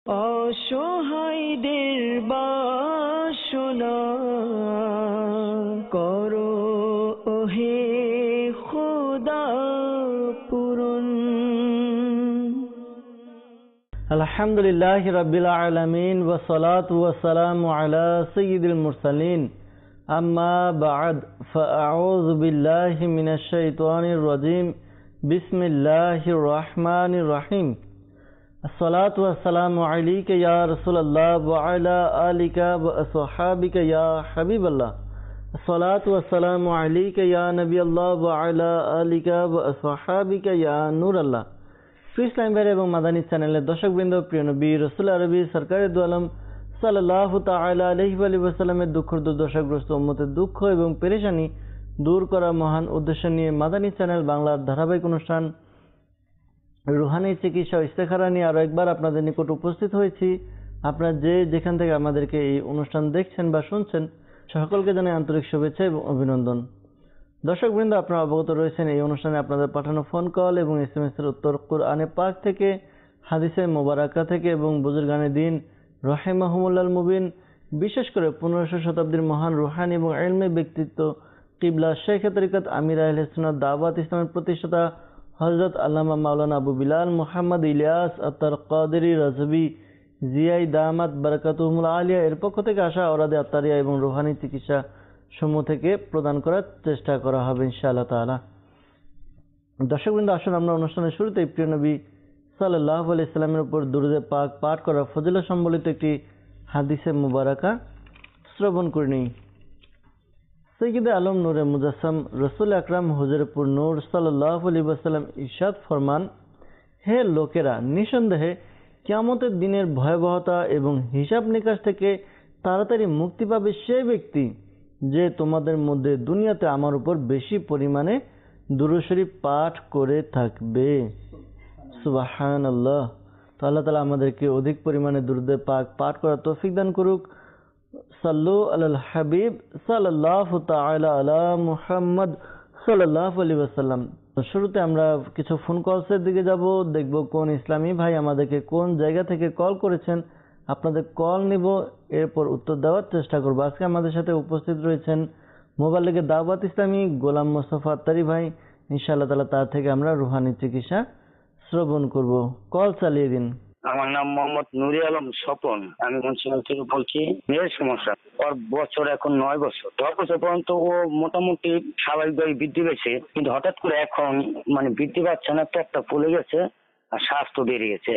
অসহায়দের বাসনা করো ওহে খোদা পূরণ। আলহামদুলিল্লাহি রাব্বিল আলামিন ওয়া সালাতু ওয়া সালামু আলা সাইয়্যিদিল মুরসালিন, আম্মা বা'দ, ফাআউযু বিল্লাহি মিনাশ শাইতানির রাজীম। বিসমিল্লাহির রহমানির রহিম। আসসালাতু ওয়াসসালামু আলাইকা ইয়া রাসূলুল্লাহ ওয়া আলা আলিকা ওয়া আসহাবিকা ইয়া হাবিবাল্লাহ। আসসালাতু ওয়াসসালামু আলাইকা ইয়া নবিয়াল্লাহ ওয়া আলা আলিকা ওয়া আসহাবিকা ইয়া নূরাল্লাহ। ইসলাম ভাই এবং মাদানী চ্যানেলের দর্শকবৃন্দ, প্রিয় নবী রাসূল আরবি সরকারে দু আলম সাল্লাল্লাহু তাআলা আলাইহি ওয়া সাল্লামের দুঃখ দুর্দশাগ্রস্ত উম্মতের দুঃখ এবং পেরেশানি দূর করা মহান উদ্দেশ্য নিয়ে মাদানী চ্যানেল বাংলার ধারাবাহিক অনুষ্ঠান রুহানি চিকিৎসা ও ইস্তেখারা নিয়ে আরো একবার আপনাদের নিকট উপস্থিত হয়েছি। আপনারা যেখান থেকে আমাদেরকে এই অনুষ্ঠান দেখছেন বা শুনছেন, সকলকে জানাই আন্তরিক শুভেচ্ছা এবং অভিনন্দন। দর্শকবৃন্দ, আপনারা অবগত রয়েছেন এই অনুষ্ঠানে আপনাদের পাঠানো ফোন কল এবং SMS এর উত্তর কুরআনে পাক থেকে, হাদিসে মোবারাকা থেকে এবং বুজুর্গানে দ্বীন রাহিমাহুমুল্লাহ মুবিন, বিশেষ করে 1500 শতাব্দীর মহান রুহানি এবং ইলমি ব্যক্তিত্ব কিবলা শেখে তরিকত আমির আহলে সুন্নাত দাওয়াত ইসলামের প্রতিষ্ঠাতা হযরত আল্লামা মাওলানা আবু বিলাল মুহাম্মদ ইলিয়াস আত্তার কাদেরী রাজবি জিয়াই দামাত বারাকাতুহুল আলিয়া এর পক্ষ থেকে আসা ওরাদে আত্তারিয়া এবং রুহানি চিকিৎসা সমূহ থেকে প্রদান করার চেষ্টা করা হবে ইনশাআল্লাহ তাআলা। দর্শকবৃন্দ, আসুন আমরা অনুষ্ঠানের শুরুতেই প্রিয় নবী সাল্লাল্লাহু আলাইহি সাল্লামের উপর দুরূদে পাক পাঠ করা ফজিলত সম্বলিত একটি হাদিসে মুবারাকা শ্রবণ করে নিই। সৈয়দে আলম নূরে মুজাসসাম রসুল আকরাম হুজুরপুর নূর সাল্লাল্লাহু আলাইহি ওয়াসাল্লাম ইরশাদ ফরমান, হে লোকেরা, নিঃসন্দেহে কিয়ামতের দিনের ভয়াবহতা এবং হিসাব নিকাশ থেকে তাড়াতাড়ি মুক্তি পাবে সেই ব্যক্তি যে তোমাদের মধ্যে দুনিয়াতে আমার উপর বেশি পরিমাণে দুরূদ শরীফ পাঠ করে থাকবে। সুবহানাল্লাহ। তো আল্লাহ তাআলা আমাদেরকে অধিক পরিমাণে দুরূদে পাক পাঠ করার তৌফিক দান করুক। সাল্লু আলাল হাবিব সাল্লাল্লাহু তাআলা আলা মুহাম্মদ সাল্লাল্লাহু আলাইহি ওয়াসাল্লাম। শুরুতে আমরা কিছু ফোন কলসের দিকে যাব, দেখব কোন ইসলামী ভাই আমাদেরকে কোন জায়গা থেকে কল করেছেন। আপনাদের কল নিব, এরপর উত্তর দেওয়ার চেষ্টা করব। আজকে আমাদের সাথে উপস্থিত রয়েছেন মোবাইল থেকে দাওয়াত ইসলামী গোলাম মোস্তফা আত্তারি ভাই। ইনশাআল্লাহ তাআলা তার থেকে আমরা রুহানি চিকিৎসা শ্রবণ করব। কল চালিয়ে দিন। আমার নাম মোহাম্মদ নুরি আলম স্বপন। আমি মুন্সিগঞ্জ থেকে বলছি। মেয়ের সমস্যা, ওর বছর এখন 9 বছর। 10 বছর পর্যন্ত ও মোটামুটি স্বাভাবিকভাবে বৃদ্ধি পেয়েছে, কিন্তু হঠাৎ করে এখন বৃদ্ধি পাচ্ছে না, পেটটা ফুলে গেছে আর শ্বাস তো বেড়ে গেছে।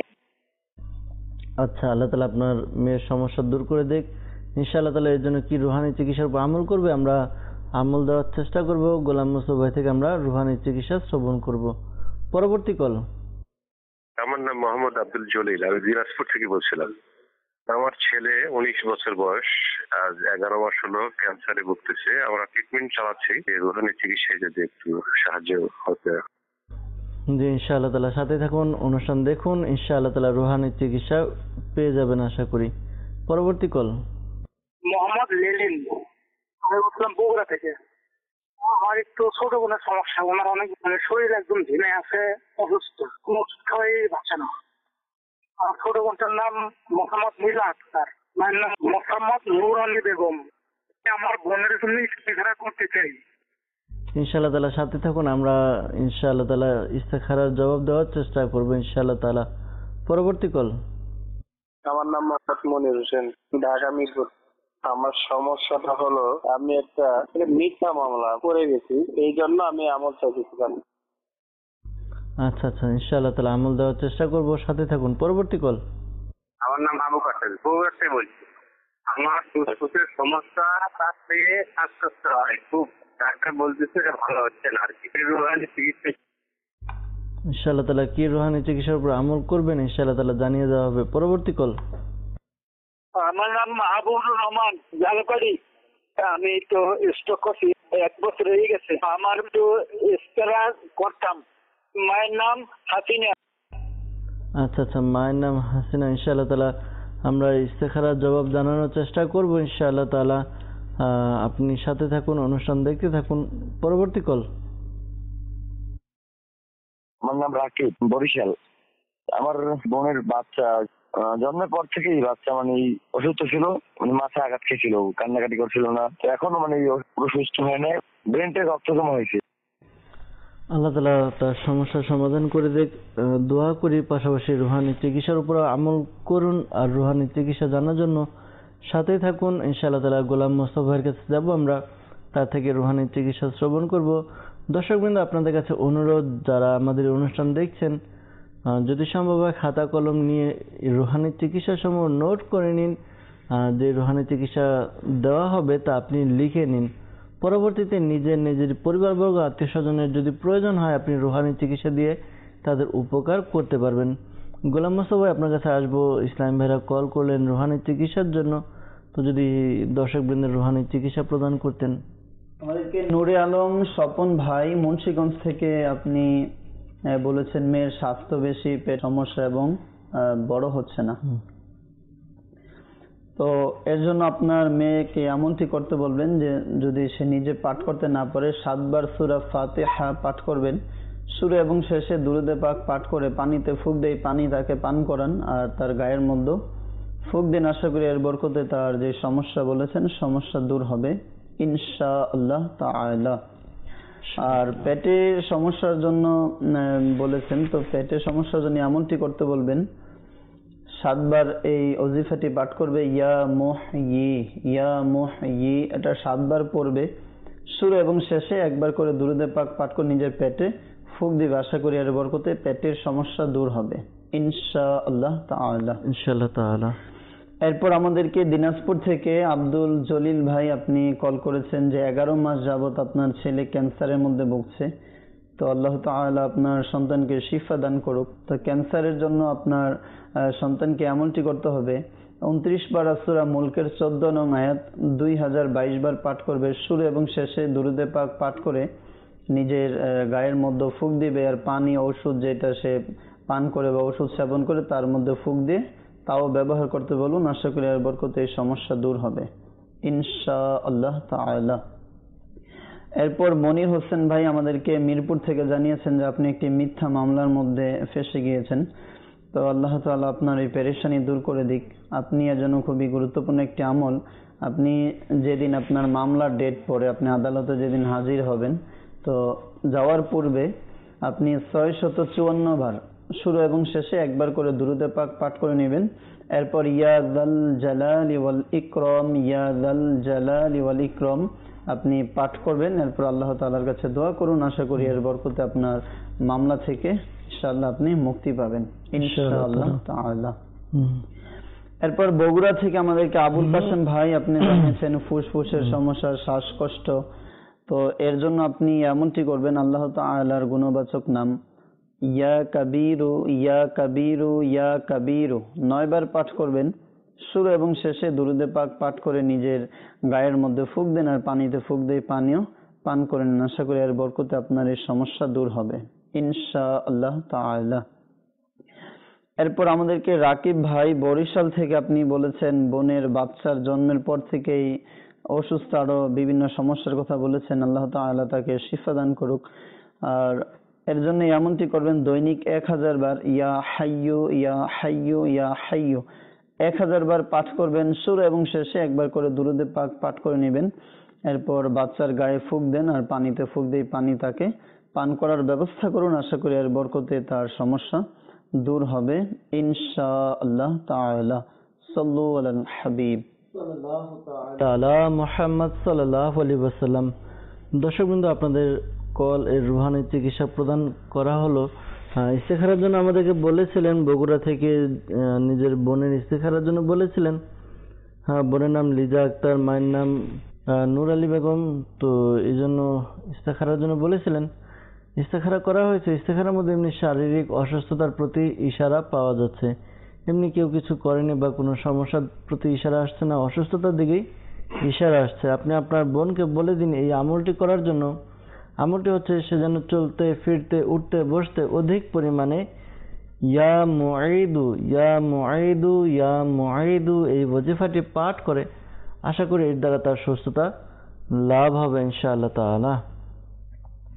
আচ্ছা, আল্লাহ তাআলা আপনার মেয়ের সমস্যা দূর করে দেখ। ইনশাআল্লাহ তাআলা এর জন্য কি রুহানি চিকিৎসার উপর আমল করবে, আমরা আমল দেওয়ার চেষ্টা করব। গোলাম মোস্তফা ভাই থেকে আমরা রুহানি চিকিৎসা শ্রবণ করব। পরবর্তী কল। আমার নাম মোহাম্মদ আব্দুল জলিল, আমি দিনাজপুর থেকে বলছিলাম। আমার ছেলে 19 বছর বয়স, আজ 11 মাস হলো ক্যান্সারে ভুগতেছে। আমরা ট্রিটমেন্ট চালাচ্ছি, রুহানি চিকিৎসায় যদি একটু সাহায্য হতে। জি, ইনশাআল্লাহ তাআলা সাথে থাকুন, অনুষ্ঠান দেখুন, ইনশাআল্লাহ তাআলা রুহানি চিকিৎসা পেয়ে যাবেন আশা করি। পরবর্তী কল। মোহাম্মদ লেলিন, আমি বলছিলাম বগুড়া থেকে। আমার একটু ছোট বোনের সমস্যা, ওনার অনেক শরীর একদম ঝিমে আছে, অসুস্থ, কোনো ওষুধ খাওয়াই পাচ্ছে না। আর ছোট বোনটার নাম মোহাম্মদ নীলা আক্তার, মায়ের নাম মোহাম্মদ নুরানী বেগম। আমার বোনের জন্য ইস্তেখারা করতে চাই। ইনশাআল্লাহ তাআলা সাথে থাকুন, আমরা ইনশাআল্লাহ তাআলা ইস্তেখারার জবাব দেওয়ার চেষ্টা করব ইনশাআল্লাহ তাআলা। পরবর্তী কল। আমার নাম মোহাম্মদ মনির হোসেন, ঢাকা মিরপুর। আমার সমস্যাটা হলো আমি একটা মিথ্যা মামলা করে গেছি, এই জন্য আমি আমল চাইছিলাম। আচ্ছা আচ্ছা, ইনশাআল্লাহ তাআলা আমল দেওয়ার চেষ্টা করব, সাথে থাকুন। পরবর্তী কল। আমার নাম আবু কাসেম, বগুড়া থেকে বলছি। আমার ফুসফুসের সমস্যা, তার থেকে শ্বাসকষ্ট হয় খুব। ডাক্তার বলতেছে যে ভালো হচ্ছে না, আর কি রুহানি চিকিৎসা। ইনশাআল্লাহ তাআলা কি রুহানি চিকিৎসার উপর আমল করবেন ইনশাআল্লাহ তাআলা জানিয়ে দেওয়া হবে। পরবর্তী কল। আমার নাম মাহবুবুর রহমান, জালপাড়ি। আমি তো স্ট্রোক করছি, 1 বছর হয়ে গেছে। আমার তো স্টেরা করতাম। মায়ের নাম হাসিনা। আচ্ছা আচ্ছা, মায়ের নাম হাসিনা। ইনশাআল্লাহ তাআলা আমরা ইস্তেখারার জবাব জানানোর চেষ্টা করব ইনশাআল্লাহ তাআলা। আপনি সাথে থাকুন, অনুষ্ঠান দেখতে থাকুন। পরবর্তী কল। আমার নাম রাকিব, বরিশাল। আমার বোনের বাচ্চা জন্মের পর থেকেই বাচ্চা মানে অসুস্থ ছিল, মানে মাথায় আঘাত খেয়েছিল, কান্নাকাটি করছিল না, তো এখনো মানে পুরো সুস্থ হয় না, ব্রেনটে রক্ত জমা হয়েছে। আল্লাহ তাআলা তার সমস্যার সমাধান করে দেখ। দোয়া করি, পাশাপাশি রুহানি চিকিৎসার উপর আমল করুন। আর রুহানি চিকিৎসা জানার জন্য সাথেই থাকুন। ইনশাআল্লাহ তাআলা গোলাম মোস্তফা ভাইয়ের কাছে যাব, আমরা তার থেকে রুহানি চিকিৎসা শ্রবণ করব। দর্শকবৃন্দ, আপনাদের কাছে অনুরোধ, যারা আমাদের অনুষ্ঠান দেখছেন, যদি সম্ভব হয় খাতা কলম নিয়ে রুহানি চিকিৎসা সমূহ নোট করে নিন। যে রুহানি চিকিৎসা দেওয়া হবে তা আপনি লিখে নিন। পরবর্তীতে নিজের পরিবারবর্গ, আত্মীয় স্বজনের যদি প্রয়োজন হয়, আপনি রুহানি চিকিৎসা দিয়ে তাদের উপকার করতে পারবেন। গোলাম মোস্তফা ভাই, আপনার কাছে আসবো। ইসলাম ভাইরা কল করলেন রুহানি চিকিৎসার জন্য, তো যদি দর্শকবৃন্দের রুহানি চিকিৎসা প্রদান করতেন। আমাদেরকে নূরে আলম স্বপন ভাই মুন্সিগঞ্জ থেকে আপনি বলেছেন মেয়ের স্বাস্থ্য বেশি, পেট সমস্যা এবং বড় হচ্ছে না। তো এর জন্য আপনার মেয়েকে এমনটি করতে বলবেন যে যদি সে নিজে পাঠ করতে না পারে 7 বার সূরা ফাতিহা পাঠ করবেন, শুরু এবং শেষে দুরূদে পাক পাঠ করে পানিতে ফুঁক দিয়ে পানি তাকে পান করান আর তার গায়ের মধ্যে ফুঁক দিন। আশা করি এর বরকতে তার যে সমস্যা বলেছেন সমস্যা দূর হবে ইনশাআল্লাহ তাআলা। আর পেটের সমস্যার জন্য বলেছেন, তো পেটের সমস্যার জন্য এমনটি করতে বলবেন 7 বার এই ওজিফাটি পাঠ করবে, ইয়া মুহয়ি, এটা 7 বার পড়বে। শুরু এবং শেষে একবার করে দুরূদে পাক পাঠ করে নিজের পেটে ফুঁক দিবে। আশা করি এর বরকতে পেটের সমস্যা দূর হবে ইনশাআল্লাহ তাআলা। ইনশাআল্লাহ তাআলা। এরপর আমাদেরকে দিনাজপুর থেকে আব্দুল জলিল ভাই আপনি কল করেছেন যে 11 মাস যাবত আপনার ছেলে ক্যান্সারের মধ্যে ভুগছে। তো আল্লাহ তাআলা আপনার সন্তানকে শিফা দান করুক। তো ক্যান্সারের জন্য আপনার সন্তানকে এমনটি করতে হবে 29 বার সূরা মুলকের 14 নং আয়াত 2022 বার পাঠ করবে। শুরু এবং শেষে দুরূদে পাক পাঠ করে নিজের গায়ের মধ্যে ফুঁক দিবে। আর পানি, ঔষধ যেটা সে পান করে বা ওষুধ সেবন করে তার মধ্যে ফুঁক দিয়ে তাও ব্যবহার করতে বলুন। আশা করি এর বরকতে এই সমস্যা দূর হবে ইনশাআল্লাহ তাআলা। এরপর মনির হোসেন ভাই আমাদেরকে মিরপুর থেকে জানিয়েছেন যে আপনি একটি মিথ্যা মামলার মধ্যে ফেঁসে গিয়েছেন। তো আল্লাহ তাআলা আপনার এই পেরেশানি দূর করে দিক। আপনি এর জন্য খুবই গুরুত্বপূর্ণ একটি আমল, আপনি যেদিন আপনার মামলার ডেট পড়ে আপনি আদালতে যেদিন হাজির হবেন, তো যাওয়ার পূর্বে আপনি 654 বার শুরু এবং শেষে একবার করে দুরূদে পাক পাঠ করে নেবেন। এরপর ইয়া যাল জালালি ওয়াল ইকরাম, ইয়া যাল জালালি ওয়াল ইকরাম আপনি পাঠ করবেন। এরপর আল্লাহ তাআলার কাছে দোয়া করুন। আশা করি এর বরকতে আপনার মামলা থেকে ইনশাআল্লাহ আপনি মুক্তি পাবেন ইনশাআল্লাহ তাআলা। এরপর বগুড়া থেকে আমাদেরকে আবুল কাসেম ভাই আপনি জানিয়েছেন ফুসফুসের সমস্যা, শ্বাসকষ্ট। তো এর জন্য আপনি এমনটি করবেন, আল্লাহ তাআলার গুণবাচক নাম ইয়া কাবীরু ইয়া কাবীরু ইয়া কাবীরু 9 বার পাঠ করবেন। শুরু এবং শেষে দুরূদে পাক পাঠ করে নিজের গায়ের মধ্যে ফুঁক দেন আর পানিতে ফুঁক দিয়ে পানিও পান করেন। আশা করি এর বরকতে আপনার এই সমস্যা দূর হবে ইনশাআল্লাহ তাআলা। এরপর আমাদেরকে রাকিব ভাই বরিশাল থেকে আপনি বলেছেন বোনের বাচ্চার জন্মের পর থেকেই অসুস্থ, আরো বিভিন্ন সমস্যার কথা বলেছেন। আল্লাহ তাআলা তাকে শিফা দান করুক। আর এর জন্য এমনটি করবেন, দৈনিক 1000 বার ইয়া হাইয়ু ইয়া হাইয়ু ইয়া হাইয়ু 1000 বার পাঠ করবেন। শুরু এবং শেষে একবার করে দুরূদে পাক পাঠ করে নেবেন। এরপর বাচ্চার গায়ে ফুঁক দেন আর পানিতে ফুঁক দিয়ে পানি তাকে পান করার ব্যবস্থা করুন। আশা করি এর বরকতে তার সমস্যা দূর হবে ইনশাআল্লাহ তাআলা। সাল্লু আলাল হাবিব তাআলা মুহাম্মদ সাল্লাল্লাহু আলাইহি ওয়াসাল্লাম। দর্শকবৃন্দ, আপনাদের কল এর রুহানি চিকিৎসা প্রদান করা হলো। ইস্তেখারার জন্য আমাদেরকে বলেছিলেন, বগুড়া থেকে নিজের বোনের ইস্তেখারার জন্য বলেছিলেন। বোনের নাম লিজা আক্তার, মায়ের নাম নূর আলী বেগম। তো এই জন্য ইস্তেখারার জন্য বলেছিলেন। ইস্তেখারা করা হয়েছে। ইস্তেখারার মধ্যে এমনি শারীরিক অসুস্থতার প্রতি ইশারা পাওয়া যাচ্ছে, এমনি কেউ কিছু করেনি বা কোনো সমস্যার প্রতি ইশারা আসছে না, অসুস্থতার দিকেই ইশারা আসছে। আপনি আপনার বোনকে বলে দিন এই আমলটি করার জন্য। আমলটি হচ্ছে সে যেন চলতে ফিরতে উঠতে বসতে অধিক পরিমাণে ইয়া মুঈদু ইয়া মুঈদু ইয়া মুঈদু এই ওজিফাটি পাঠ করে। আশা করি এর দ্বারা তার সুস্থতা লাভ হবে ইনশাআল্লাহ তাআলা।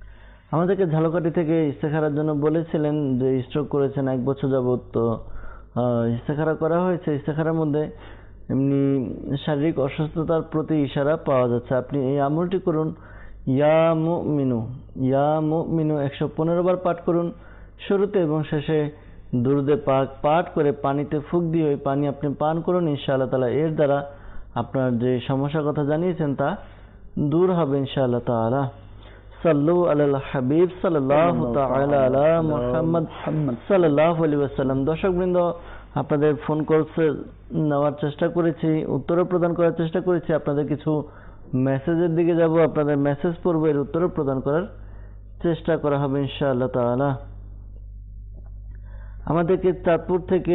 আমাদেরকে ঝালকাঠি থেকে ইস্তেখারার জন্য বলেছিলেন যে স্ট্রোক করেছেন 1 বছর যাবত। তো ইস্তেখারা করা হয়েছে। ইস্তেখারার মধ্যে এমনি শারীরিক অসুস্থতার প্রতি ইশারা পাওয়া যাচ্ছে। আপনি এই আমলটি করুন, ইয়া মুমিনু 115 বার পাঠ করুন শুরুতে এবং শেষে দুরুদে পাক পাঠ করে পানিতে ফুঁক দিয়ে ওই পানি আপনি পান করুন। ইনশাআল্লাহ তাআলা এর দ্বারা আপনার যে সমস্যার কথা জানিয়েছেন তা দূর হবে ইনশাআল্লাহ তাআলা। সাল্লু আলাল হাবিব সাল্লাল্লাহু তাআলা আলা মুহাম্মদ সাল্লাল্লাহু আলাইহি ওয়াসাল্লাম। দর্শকবৃন্দ, আপনাদের ফোন কলস নেওয়ার চেষ্টা করেছি, উত্তরও প্রদান করার চেষ্টা করেছি। আপনাদের কিছু মেসেজের দিকে যাব, আপনাদের মেসেজ পড়ব, এর উত্তরও প্রদান করার চেষ্টা করা হবে ইনশাআল্লাহ তাআলা। আমাদেরকে চাঁদপুর থেকে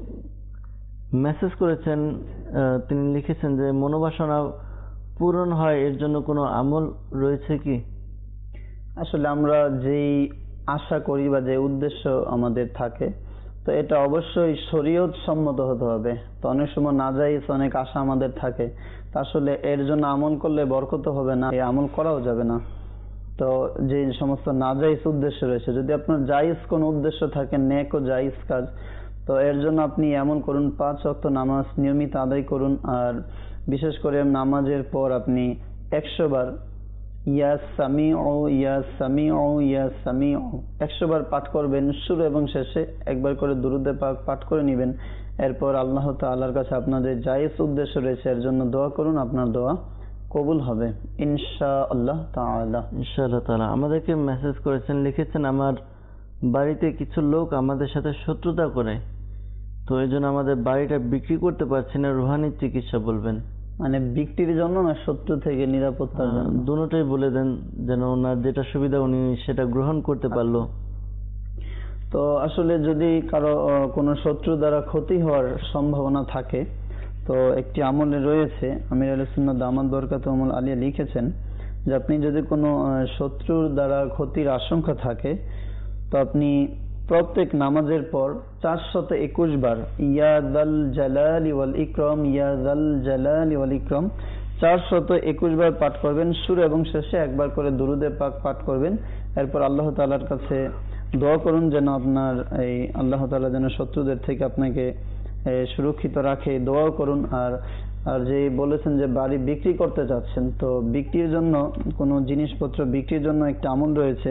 মেসেজ করেছেন, তিনি লিখেছেন যে মনোবাসনা পূরণ হয় এর জন্য কোনো আমল রয়েছে কি? আসলে আমরা যেই আশা করি বা যে উদ্দেশ্য আমাদের থাকে, তো এটা অবশ্যই শরীয়ত সম্মত হতে হবে। তো অনেক সময় নাজায়েজ অনেক আশা আমাদের থাকে, তো আসলে এর জন্য আমল করলে বরকত হবে না, এই আমল করাও যাবে না। তো যে সমস্ত নাজায়েজ উদ্দেশ্য রয়েছে, যদি আপনার জায়েজ কোনো উদ্দেশ্য থাকে, নেক ও জায়েজ কাজ, তো এর জন্য আপনি এমন করুন 5 ওয়াক্ত নামাজ নিয়মিত আদায় করুন। আর বিশেষ করে নামাজের পর আপনি 100 বার ইয়া সামিউ ইয়া সামিউ ইয়া সামিউ 100 বার পাঠ করবেন। শুরু এবং শেষে একবার করে দুরুদে পাক পাঠ করে নেবেন। এরপর আল্লাহ তাআলার কাছে আপনাদের জায়েজ উদ্দেশ্য রয়েছে এর জন্য দোয়া করুন, আপনার দোয়া কবুল হবে ইনশাআল্লাহ তাআলা। ইনশাআল্লাহ তাআলা। আমাদেরকে মেসেজ করেছেন, লিখেছেন আমার বাড়িতে কিছু লোক আমাদের সাথে শত্রুতা করে, তো এই জন্য আমাদের বাড়িটা বিক্রি করতে পারছি না, রুহানি চিকিৎসা বলবেন। মানে বিক্রির জন্য না শত্রু থেকে নিরাপত্তার জন্য? দুটোটাই বলে দেন, যেন ওনার যেটা সুবিধা উনি সেটা গ্রহণ করতে পারলো। তো আসলে যদি কারো কোনো শত্রু দ্বারা ক্ষতি হওয়ার সম্ভাবনা থাকে, তো একটি আমলে রয়েছে, আমির আহলে সুন্নাত দামাত বরকাতুহুমুল আলিয়া লিখেছেন যে আপনি যদি কোনো শত্রুর দ্বারা ক্ষতির আশঙ্কা থাকে, তো আপনি প্রত্যেক নামাজের পর 421 বার ইয়া যাল জালালি ওয়াল ইকরাম ইয়া যাল জালালি ওয়াল ইকরাম 421 বার পাঠ করবেন। শুরু এবং শেষে একবার করে দুরুদে পাক পাঠ করবেন। এরপর আল্লাহ তাআলার কাছে দোয়া করুন যেন আপনার এই আল্লাহ তাআলা যেন শত্রুদের থেকে আপনাকে সুরক্ষিত রাখে, দোয়া করুন। আর যে বলেছেন যে বাড়ি বিক্রি করতে চাচ্ছেন, তো বিক্রির জন্য কোনো জিনিসপত্র বিক্রির জন্য একটা আমল রয়েছে।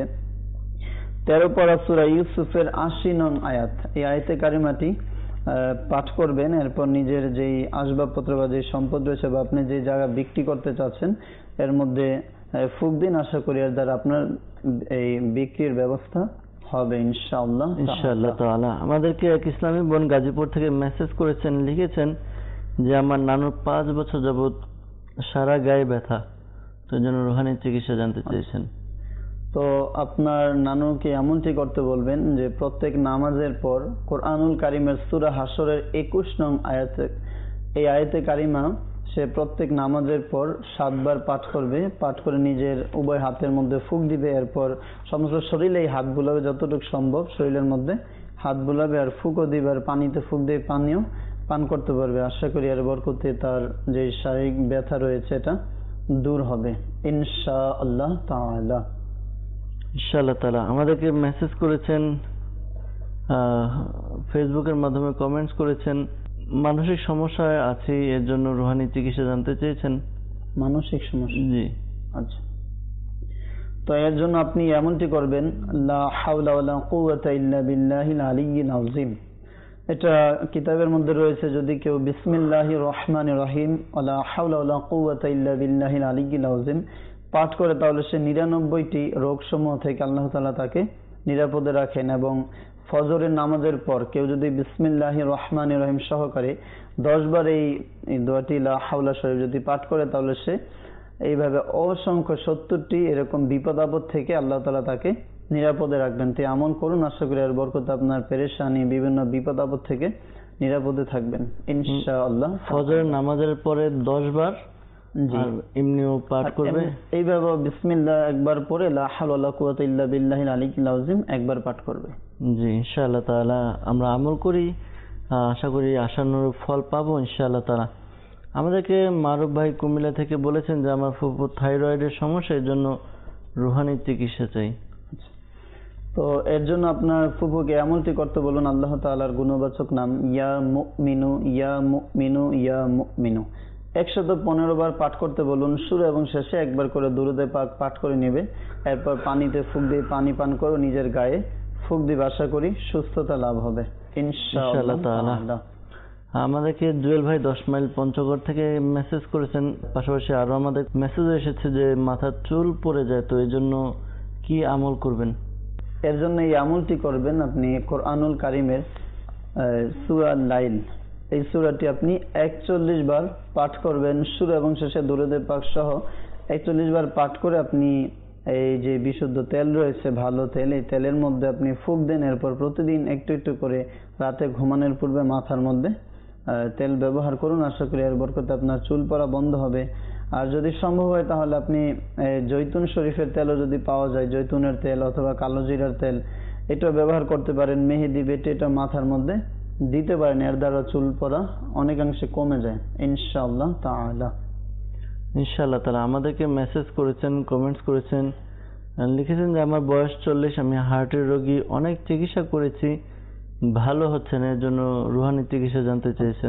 13 পারা সূরা ইউসুফের 80 নং আয়াত, এই আয়াতে কারিমাটি পাঠ করবেন। এরপর নিজের যেই আসবাবপত্র বা যে সম্পদ রয়েছে বা আপনি যে জায়গা বিক্রি করতে চাচ্ছেন এর মধ্যে ফুঁক দিন। আশা করি এর দ্বারা আপনার এই বিক্রির ব্যবস্থা হবে ইনশাআল্লাহ ইনশাআল্লাহ তাআলা। আমাদেরকে এক ইসলামী বোন গাজীপুর থেকে মেসেজ করেছেন, লিখেছেন যে আমার নানুর 5 বছর যাবত সারা গায়ে ব্যথা, তো এই জন্য রুহানি চিকিৎসা জানতে চেয়েছেন। তো আপনার নানুকে এমনটি করতে বলবেন যে প্রত্যেক নামাজের পর কোরআনুল কারিমের সূরা হাসরের 21 নং আয়াতে, এই আয়াতে কারিমা সে প্রত্যেক নামাজের পর 7 বার পাঠ করবে। পাঠ করে নিজের উভয় হাতের মধ্যে ফুঁক দিবে। এরপর সমস্ত শরীরে এই হাত বুলাবে, যতটুকু সম্ভব শরীরের মধ্যে হাত বুলাবে আর ফুঁকও দিবে। আর পানিতে ফুঁক দিয়ে পানিও পান করতে পারবে। আশা করি এর বরকতে তার যে শারীরিক ব্যথা রয়েছে এটা দূর হবে ইনশাআল্লাহ তাআলা। ইনশাআল্লাহ তাআলা। আমাদেরকে মেসেজ করেছেন, ফেসবুকের মাধ্যমে কমেন্টস করেছেন, মানসিক সমস্যায় আছি এর জন্য রুহানি চিকিৎসা জানতে চেয়েছেন। মানসিক সমস্যা? জি আচ্ছা। তো এর জন্য আপনি এমনটি করবেন, লা হাওলা ওয়ালা কুওয়াতা ইল্লা বিল্লাহিল আলিয়্যিল আযীম। এটা কিতাবের মধ্যে রয়েছে, যদি কেউ বিসমিল্লাহির রহমানির রহিম ওয়ালা হাওলা ওয়ালা কুওয়াতা ইল্লা বিল্লাহিল আলিয়্যিল আযীম পাঠ করে তাহলে সে 99টি রোগসমূহ থেকে আল্লাহ তাআলা তাকে নিরাপদে রাখেন। এবং ফজরের নামাজের পর কেউ যদি বিসমিল্লাহির রহমানির রহিম সহকারে 10 বার এই দোয়াটি লা হাওলা শরীফ যদি পাঠ করে তাহলে সে এইভাবে অসংখ্য 70টি এরকম বিপদ আপদ থেকে আল্লাহ তাআলা তাকে নিরাপদে রাখবেন। তো আমল করুন, আশা করি এর বরকতে আপনার পেরেশানি বিভিন্ন বিপদ আপদ থেকে নিরাপদে থাকবেন ইনশাআল্লাহ। ফজরের নামাজের পরে 10 বার আর এমনিও পাঠ করবে, এইভাবে বিসমিল্লাহ একবার পরে লা হাওলা ওয়ালা কুওয়াতা ইল্লা বিল্লাহিল আলিয়্যিল আযীম একবার পাঠ করবে। জি ইনশাআল্লাহ তাআলা আমরা আমল করি, আশা করি আশানুরূপ ফল পাবো ইনশাআল্লাহ তাআলা। আমাদেরকে মারুফ ভাই কুমিল্লা থেকে বলেছেন যে আমার ফুফুর থাইরয়েডের সমস্যা, এর জন্য রুহানি চিকিৎসা চাই। তো এর জন্য আপনার ফুফুকে আমলটি করতে বলুন আল্লাহ তাআলার গুণবাচক নাম ইয়া মুমিনু ইয়া মুমিনু ইয়া মুমিনু 115 বার পাঠ করতে বলুন। শুরু এবং শেষে একবার করে দুরূদে পাক পাঠ করে নেবে। এরপর পানিতে ফুঁক দিয়ে পানি পান করে নিজের গায়ে ফুঁক দিয়ে আশা করি সুস্থতা লাভ হবে ইনশাআল্লাহ তাআলা। আমাদেরকে জুয়েল ভাই 10 মাইল পঞ্চগড় থেকে মেসেজ করেছেন, পাশাপাশি আরো আমাদের মেসেজ এসেছে যে মাথার চুল পড়ে যায়, তো এই জন্য কি আমল করবেন? এর জন্য এই আমলটি করবেন, আপনি কোরআনুল কারীমের সূরা লাইল এই সূরাটি আপনি 41 বার পাঠ করবেন। শুরু এবং শেষে দুরূদে পাক সহ 41 বার পাঠ করে আপনি এই যে বিশুদ্ধ তেল রয়েছে ভালো তেল, এই তেলের মধ্যে আপনি ফুঁক দেন। এরপর প্রতিদিন একটু একটু করে রাতে ঘুমানোর পূর্বে মাথার মধ্যে তেল ব্যবহার করুন। আশা করি এর বরকতে আপনার চুল পড়া বন্ধ হবে। আর যদি সম্ভব হয় তাহলে আপনি জৈতুন শরীফের তেলও যদি পাওয়া যায়, জৈতুনের তেল অথবা কালো জিরার তেল, এটা ব্যবহার করতে পারেন। মেহেদি বেটে এটা মাথার মধ্যে দিতে পারেন, এর দ্বারা চুল পড়া অনেকাংশে কমে যায় ইনশাআল্লাহ তাআলা। ইনশাআল্লাহ তাআলা। আমাদেরকে মেসেজ করেছেন, কমেন্টস করেছেন, লিখেছেন যে আমার বয়স 40, আমি হার্টের রোগী, অনেক চিকিৎসা করেছি, ভালো হচ্ছে না, এর জন্য রুহানি চিকিৎসা জানতে চেয়েছেন।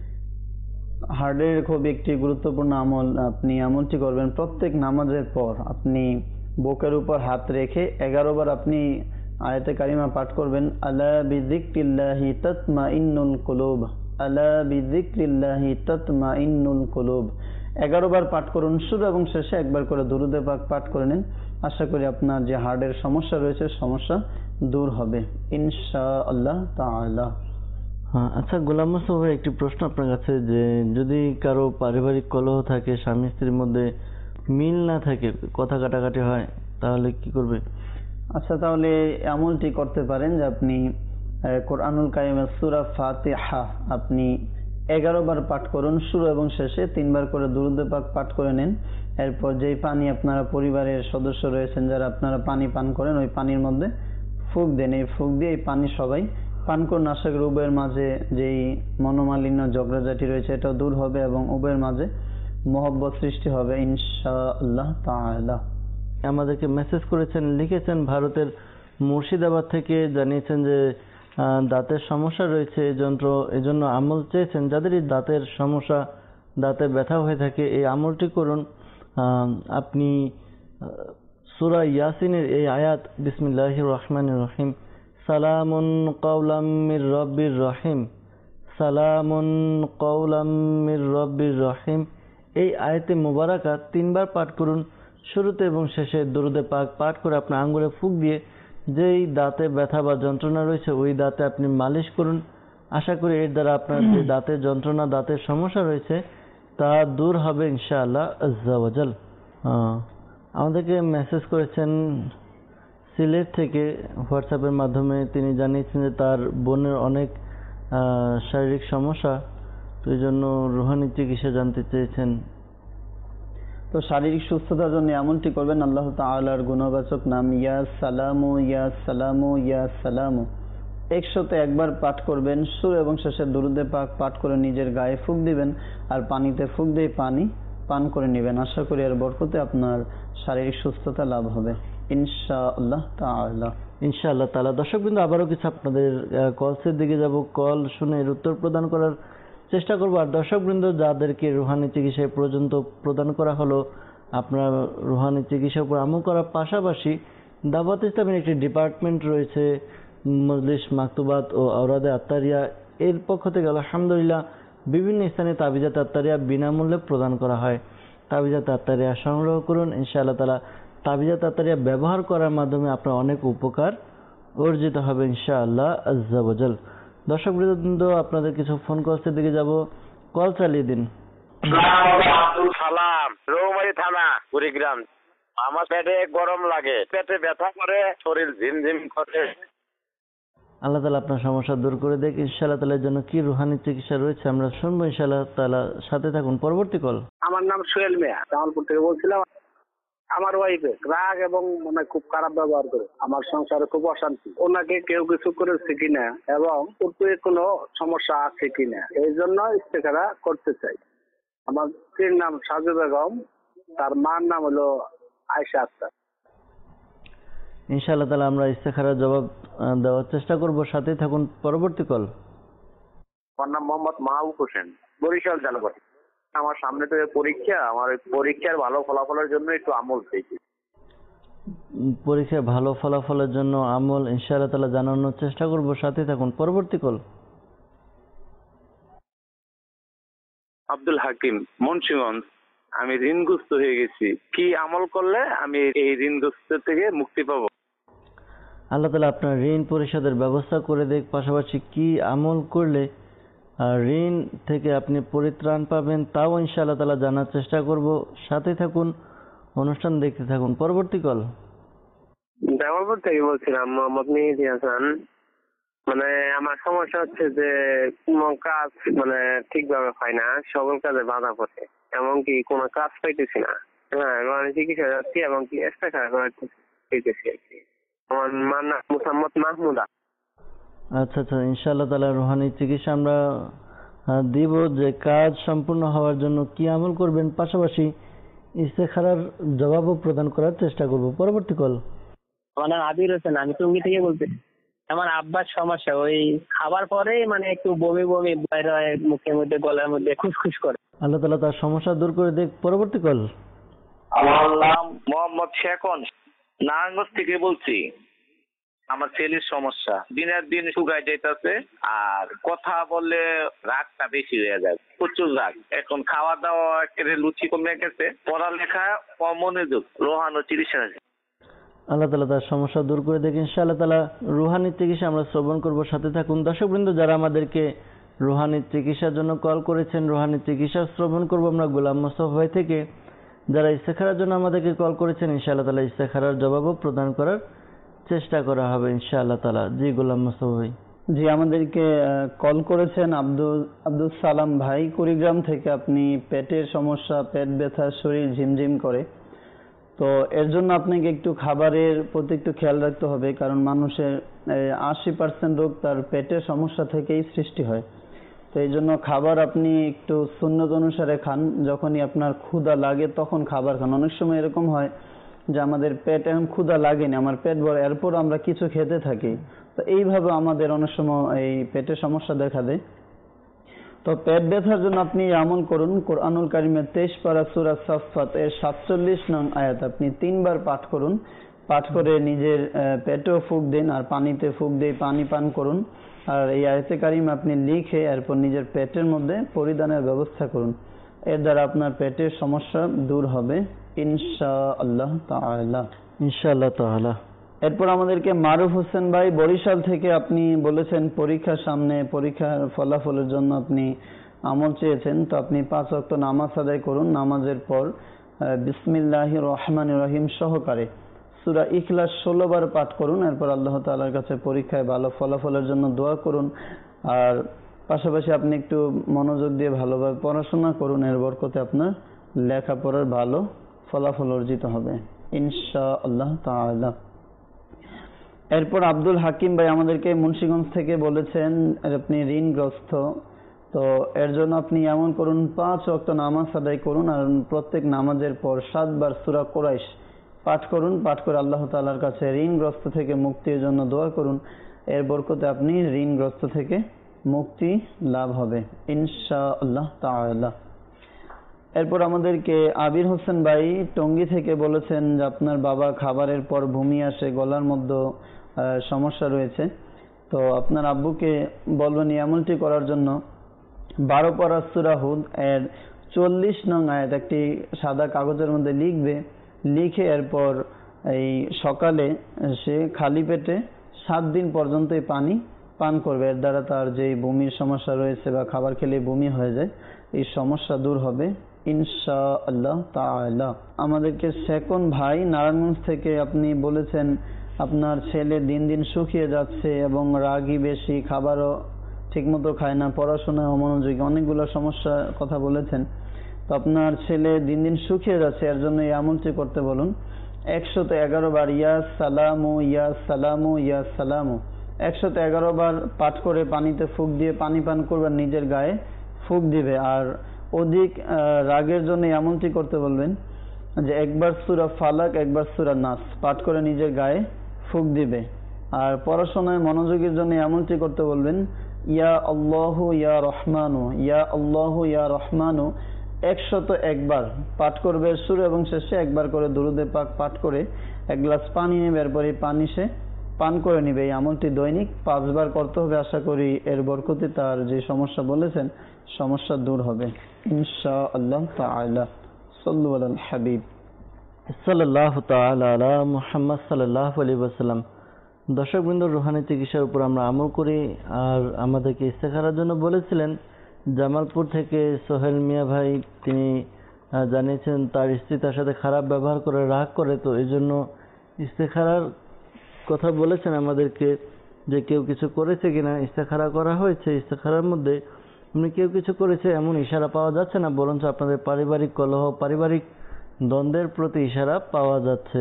হার্টের খুব একটি গুরুত্বপূর্ণ আমল, আপনি আমলটি করবেন প্রত্যেক নামাজের পর আপনি বুকের উপর হাত রেখে 11 বার আপনি আয়াতে কারিমা পাঠ করবেন, আলা বিযিকরিল্লাহি তাতমাইন্নুল কুলুব, আলা বিযিকরিল্লাহি তাতমাইন্নুল কুলুব 11 বার পাঠ করুন। শুরু এবং শেষে একবার করে দুরূদে পাক পাঠ করে নিন। আশা করি আপনার যে হার্টের সমস্যা রয়েছে সমস্যা দূর হবে ইনশাআল্লাহ তাআলা। হ্যাঁ, আচ্ছা গোলাম মোস্তফা ভাই, একটি প্রশ্ন আপনার কাছে, যে যদি কারো পারিবারিক কলহ থাকে, স্বামী স্ত্রীর মধ্যে মিল না থাকে, কথা কাটাকাটি হয়, তাহলে কি করবে? আচ্ছা, তাহলে আমলটি করতে পারেন যে আপনি কোরআনুল কারীমের সূরা ফাতিহা আপনি 11 বার পাঠ করুন। শুরু এবং শেষে 3 বার করে দুরূদে পাক পাঠ করে নেন। এরপর যেই পানি আপনারা পরিবারের সদস্য রয়েছেন যারা আপনারা পানি পান করেন, ওই পানির মধ্যে ফুঁক দেন। এই ফুঁক দিয়ে এই পানি সবাই পান করুন। আশা করি উভয়ের মাঝে যেই মনোমালিন্য ঝগড়াঝাটি রয়েছে এটাও দূর হবে এবং উভয়ের মাঝে মহব্বত সৃষ্টি হবে ইনশাআল্লাহ তাআলা। আমাদেরকে মেসেজ করেছেন, লিখেছেন ভারতের মুর্শিদাবাদ থেকে, জানিয়েছেন যে দাঁতের সমস্যা রয়েছে, এজন্য আমল চেয়েছেন। যাদের এই দাঁতের সমস্যা, দাঁতে ব্যথা হয়ে থাকে, এই আমলটি করুন। আপনি সূরা ইয়াসিনের এই আয়াত, বিসমিল্লাহির রহমানির রহিম, সালামুন কাওলাম মির রব্বির রহিম, সালামুন কাওলাম মির রব্বির রহিম, এই আয়াতে মুবারাকা 3 বার পাঠ করুন। শুরুতে এবং শেষে দুরূদে পাক পাঠ করে আপনার আঙ্গুলে ফুঁক দিয়ে যেই দাঁতে ব্যথা বা যন্ত্রণা রয়েছে ওই দাঁতে আপনি মালিশ করুন। আশা করি এর দ্বারা আপনার যে দাঁতের যন্ত্রণা, দাঁতের সমস্যা রয়েছে তা দূর হবে ইনশাআল্লাহ আজ্জা ওয়াজাল। আমাদেরকে মেসেজ করেছেন সিলেট থেকে হোয়াটসঅ্যাপের মাধ্যমে, তিনি জানিয়েছেন যে তার বোনের অনেক শারীরিক সমস্যা, তো এই জন্য রুহানি চিকিৎসা জানতে চেয়েছেন। তো শারীরিক সুস্থতার জন্য এমনটি করবেন, আল্লাহ তাআলার গুণবাচক নাম ইয়া সালামু ইয়া সালামু ইয়া সালামু 101 বার পাঠ করবেন। শুরু এবং শেষে দুরূদে পাক পাঠ করে নিজের গায়ে ফুঁক দিবেন আর পানিতে ফুঁক দিয়ে পানি পান করে নেবেন। আশা করি এর বরকতে আপনার শারীরিক সুস্থতা লাভ হবে ইনশাআল্লাহ তাআলা। ইনশাআল্লাহ তাআলা। দর্শকবৃন্দ, আবারও কিছু আপনাদের কলসের দিকে যাব, কল শুনে এর উত্তর প্রদান করার চেষ্টা করব। আর দর্শকবৃন্দ, যাদেরকে রুহানি চিকিৎসায় পর্যন্ত প্রদান করা হলো, আপনারা রুহানি চিকিৎসার উপর আমল করার পাশাপাশি দাওয়াত ইসলামের একটি ডিপার্টমেন্ট রয়েছে, মজলিস মাকতুবাত ও আওরাদে আত্তারিয়া, এর পক্ষ থেকে আলহামদুলিল্লাহ বিভিন্ন স্থানে তাবিজাত আত্তারিয়া বিনামূল্যে প্রদান করা হয়। তাবিজাত আত্তারিয়া সংগ্রহ করুন, ইনশাআল্লাহ তাআলা তাবিজাত আত্তারিয়া ব্যবহার করার মাধ্যমে আপনার অনেক উপকার অর্জিত হবে ইনশাআল্লাহ আজ্জা ওয়াজাল। দর্শকবৃন্দ, আপনাদের কিছু ফোন কলসের দিকে যাব, কল চালিয়ে দিন। আব্দুল সালাম, রৌমারী থানা, কুড়িগ্রাম। আমার পেটে গরম লাগে, পেটে ব্যথা করে, শরীর ঝিমঝিম করে। আল্লাহ তাআলা আপনার সমস্যা দূর করে দেখ ইনশাআল্লাহ তাআলা। এর জন্য কি রুহানি চিকিৎসা রয়েছে আমরা শুনবো ইনশাআল্লাহ তাআলা। সাথে থাকুন। পরবর্তী কল। আমার নাম সোহেল মিয়া, জামালপুর থেকে বলছিলাম। আমার ওয়াইফে রাগ এবং মানে খুব খারাপ ব্যবহার করে, আমার সংসারে খুব অশান্তি। ওনাকে কেউ কিছু করেছে কিনা এবং ওর কোনো সমস্যা আছে কিনা, এই জন্য ইস্তেখারা করতে চাই। আমার স্ত্রীর নাম সাজু বেগম, তার মার নাম হলো আয়েশা আক্তার। ইনশাআল্লাহ তাআলা আমরা ইস্তেখারার জবাব দেওয়ার চেষ্টা করব। সাথে থাকুন পরবর্তী কল। আমার নাম মোহাম্মদ মাহবুব হোসেন, বরিশাল জেলাপাটি। আমার সামনে তো পরীক্ষা, আমার ওই পরীক্ষার ভালো ফলাফলের জন্য একটু আমল চাইছি। পরীক্ষায় ভালো ফলাফলের জন্য আমল ইনশাআল্লাহ তাআলা জানানোর চেষ্টা করব। সাথে থাকুন পরবর্তী কল। আব্দুল হাকিম, মুন্সিগঞ্জ। আমি ঋণগ্রস্ত হয়ে গেছি, কি আমল করলে আমি এই ঋণগ্রস্ত থেকে মুক্তি পাবো? আল্লাহ তাআলা আপনার ঋণ পরিশোধের ব্যবস্থা করে দেখ, পাশাপাশি কি আমল করলে ঋণ থেকে আপনি পরিত্রাণ পাবেন তাও ইনশাআল্লাহ তাআলা জানার চেষ্টা করব। সাথে থাকুন, অনুষ্ঠান দেখতে থাকুন। পরবর্তী কল। জামালপুর থেকে বলছিলাম, মোহাম্মদ মেহেদি হাসান। মানে আমার সমস্যা হচ্ছে যে কোনো কাজ মানে ঠিকভাবে পাই না, সকল কাজে বাধা পড়ে, এমনকি কোনো কাজ পাইতেছি না। হ্যাঁ, মানে চিকিৎসা যাচ্ছি, এমনকি এক্সট্রা কাজ পাইতেছি আর কি। আমার মার নাম মোহাম্মদ মাহমুদা। আচ্ছা আচ্ছা, ইনশাআল্লাহ তাআলা রুহানি চিকিৎসা আমরা দিব। যে কাজ সম্পূর্ণ হওয়ার জন্য কি আমল করবেন, পাশাপাশি ইস্তেখারার জবাবও প্রদান করার চেষ্টা করব। পরবর্তী কল। আমার নাম আবির হোসেন, আমি টঙ্গী থেকে বলছি। আমার আব্বার সমস্যা, ওই খাবার পরেই মানে একটু বমি বমি বাইরে হয়, মুখের মধ্যে গলার মধ্যে খুসখুস করে। আল্লাহ তাআলা তার সমস্যা দূর করে দেখ। পরবর্তী কল। আমার নাম মোহাম্মদ শেখন, নারায়ণগঞ্জ থেকে বলছি। আমার ছেলের সমস্যা, দিনের দিন শুকায় যাইতেছে, আর কথা বললে রাগটা বেশি হয়ে যায়, প্রচুর রাগ। এখন খাওয়া দাওয়া একেবারে লুচি কমে গেছে, পড়ালেখা অমনোযোগ, রোহানো চিকিৎসা আছে। আল্লাহ তাআলা তার সমস্যা দূর করে দেখ। ইনশাআল্লাহ তাআলা রুহানি চিকিৎসা আমরা শ্রবণ করব। সাথে থাকুন। দর্শকবৃন্দ, যারা আমাদেরকে রুহানি চিকিৎসার জন্য কল করেছেন, রুহানি চিকিৎসা শ্রবণ করব আমরা গোলাম মোস্তফা ভাই থেকে। যারা ইস্তেখারার জন্য আমাদেরকে কল করেছেন, ইনশাআল্লাহ তাআলা ইস্তেখারার জবাবও প্রদান করার চেষ্টা করা হবে ইনশাআল্লাহ তাআলা। জি গোলাম মোস্তফা ভাই। জি, আমাদেরকে কল করেছেন আব্দুল সালাম ভাই, কুড়িগ্রাম থেকে। আপনি পেটের সমস্যা, পেট ব্যথা, শরীর ঝিমঝিম করে। তো এর জন্য আপনাকে একটু খাবারের প্রতি একটু খেয়াল রাখতে হবে, কারণ মানুষের 80% রোগ তার পেটের সমস্যা থেকেই সৃষ্টি হয়। তো এই জন্য খাবার আপনি একটু সুন্নত অনুসারে খান। যখনই আপনার ক্ষুধা লাগে তখন খাবার খান। অনেক সময় এরকম হয় যে আমাদের পেট এখন ক্ষুধা লাগেনি, আমার পেট ভরে, এরপর আমরা কিছু খেতে থাকি। তো এইভাবে আমাদের অনেক সময় এই পেটের সমস্যা দেখা দেয়। তো পেট ব্যথার জন্য আপনি আমল করুন। কোরআনুল কারিমের 23 পারা সূরা সাফফাত এর 47 নং আয়াত আপনি 3 বার পাঠ করুন। পাঠ করে নিজের পেটেও ফুঁক দিন, আর পানিতে ফুঁক দিয়ে পানি পান করুন। আর এই আয়াতে কারিম আপনি লিখে এরপর নিজের পেটের মধ্যে পরিধানের ব্যবস্থা করুন। এর দ্বারা আপনার পেটের সমস্যা দূর হবে ইনশাআল্লাহ তাআলা। ইনশাআল্লাহ তাআলা। এরপর আমাদেরকে মারুফ হোসেন ভাই, বরিশাল থেকে। আপনি বলেছেন পরীক্ষার সামনে, পরীক্ষার ফলাফলের জন্য আপনি আমল চেয়েছেন। তো আপনি 5 ওয়াক্ত নামাজ আদায় করুন। নামাজের পর বিসমিল্লাহির রহমানির রহিম সহকারে সূরা ইখলাস 16 বার পাঠ করুন। এরপর আল্লাহ তাআলার কাছে পরীক্ষায় ভালো ফলাফলের জন্য দোয়া করুন। আর পাশাপাশি আপনি একটু মনোযোগ দিয়ে ভালোভাবে পড়াশোনা করুন। এর বরকতে আপনার লেখাপড়ার ভালো ফলাফল অর্জিত হবে ইনশাআল্লাহ তাআলা। এরপর আব্দুল হাকিম ভাই আমাদেরকে মুন্সিগঞ্জ থেকে বলেছেন আপনি ঋণগ্রস্ত। তো এর জন্য আপনি এমন করুন, 5 ওয়াক্ত নামাজ আদায় করুন, আর প্রত্যেক নামাজের পর 7 বার সূরা কুরাইশ পাঠ করুন। পাঠ করে আল্লাহ তাআলার কাছে ঋণগ্রস্ত থেকে মুক্তির জন্য দোয়া করুন। এর বরকতে আপনি ঋণগ্রস্ত থেকে মুক্তি লাভ হবে ইনশাআল্লাহ তাআলা। এরপর আমাদেরকে আবির হোসেন ভাই টঙ্গী থেকে বলেছেন যে আপনার বাবা খাবারের পর বমি আসে, গলার মধ্যে সমস্যা রয়েছে। তো আপনার আব্বুকে বলবেন এই আমলটি করার জন্য 12 পারা সূরা হুদ এর 40 নং আয়াত একটি সাদা কাগজের মধ্যে লিখবে। লিখে এরপর এই সকালে সে খালি পেটে 7 দিন পর্যন্ত এই পানি পান করবে। এর দ্বারা তার যে বমির সমস্যা রয়েছে বা খাবার খেলে বমি হয়ে যায়, এই সমস্যা দূর হবে ইনশাআল্লাহ তাআলা। আমাদেরকে সেকন ভাই নারায়ণগঞ্জ থেকে আপনি বলেছেন আপনার ছেলে দিন দিন শুকিয়ে যাচ্ছে এবং রাগী বেশি, খাবারও ঠিকমতো খায় না, পড়াশোনায় অমনোযোগী, অনেকগুলো সমস্যার কথা বলেছেন। তো আপনার ছেলে দিন দিন শুকিয়ে যাচ্ছে, এর জন্য এই আমলটি করতে বলুন। 111 বার ইয়া সালামু ইয়া সালামু ইয়া সালামু 111 বার পাঠ করে পানিতে ফুঁক দিয়ে পানি পান করবেন, নিজের গায়ে ফুঁক দিবে। আর অধিক রাগের জন্য এমনটি করতে বলবেন যে একবার সূরা ফালাক, একবার সূরা নাস পাঠ করে নিজের গায়ে ফুঁক দিবে। আর পড়াশোনায় মনোযোগের জন্য এমনটি করতে বলবেন, ইয়া আল্লাহু ইয়া রহমানু, ইয়া আল্লাহু ইয়া রহমানু 101 বার পাঠ করবে। শুরু এবং শেষে একবার করে দুরুদে পাক পাঠ করে 1 গ্লাস পানি নেবে, এরপরে পানি সে পান করে নিবে। এই আমলটি দৈনিক 5 বার করতে হবে। আশা করি এর বরকতে তার যে সমস্যা বলেছেন সমস্যা দূর হবে ইনশাআল্লাহ তাআলা। সাল্লু আলাল হাবিব সাল্লাল্লাহু তাআলা আলা মুহাম্মদ সাল্লাল্লাহু আলাইহি ওয়াসাল্লাম। দর্শকবৃন্দ, রুহানি চিকিৎসার উপর আমরা আমল করি। আর আমাদেরকে ইস্তেখারার জন্য বলেছিলেন জামালপুর থেকে সোহেল মিয়া ভাই, তিনি জানিয়েছেন তার স্ত্রী তার সাথে খারাপ ব্যবহার করে, রাগ করে, তো এই জন্য ইস্তেখারার কথা বলেছেন আমাদেরকে যে কেউ কিছু করেছে কিনা। ইস্তেখারা করা হয়েছে, ইস্তেখারার মধ্যে এমনি কেউ কিছু করেছে এমন ইশারা পাওয়া যাচ্ছে না, বরঞ্চ আপনাদের পারিবারিক কলহ, পারিবারিক দ্বন্দ্বের প্রতি ইশারা পাওয়া যাচ্ছে।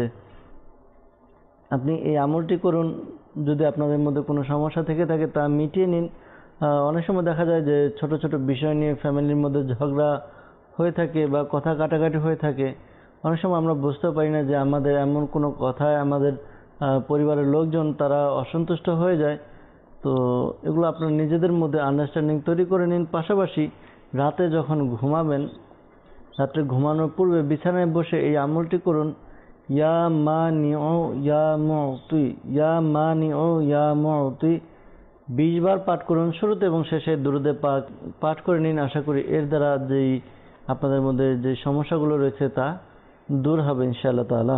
আপনি এই আমলটি করুন। যদি আপনাদের মধ্যে কোনো সমস্যা থেকে থাকে তা মিটিয়ে নিন। অনেক সময় দেখা যায় যে ছোট ছোট বিষয় নিয়ে ফ্যামিলির মধ্যে ঝগড়া হয়ে থাকে বা কথা কাটাকাটি হয়ে থাকে। অনেক সময় আমরা বুঝতে পারি না যে আমাদের এমন কোনো কথায় আমাদের পরিবারের লোকজন তারা অসন্তুষ্ট হয়ে যায়। তো এগুলো আপনার নিজেদের মধ্যে আন্ডারস্ট্যান্ডিং তৈরি করে নিন। পাশাপাশি রাতে যখন ঘুমাবেন, রাত্রে ঘুমানোর পূর্বে বিছানায় বসে এই আমলটি করুন, ইয়া মানিউ ইয়া মুতি, ইয়া মানিউ ইয়া মুতি 20 বার পাঠ করুন। শুরুতে এবং শেষে দুরুদে পাক পাঠ করে নিন। আশা করি এর দ্বারা যেই আপনাদের মধ্যে যে সমস্যাগুলো রয়েছে তা দূর হবে ইনশাআল্লাহ তাআলা।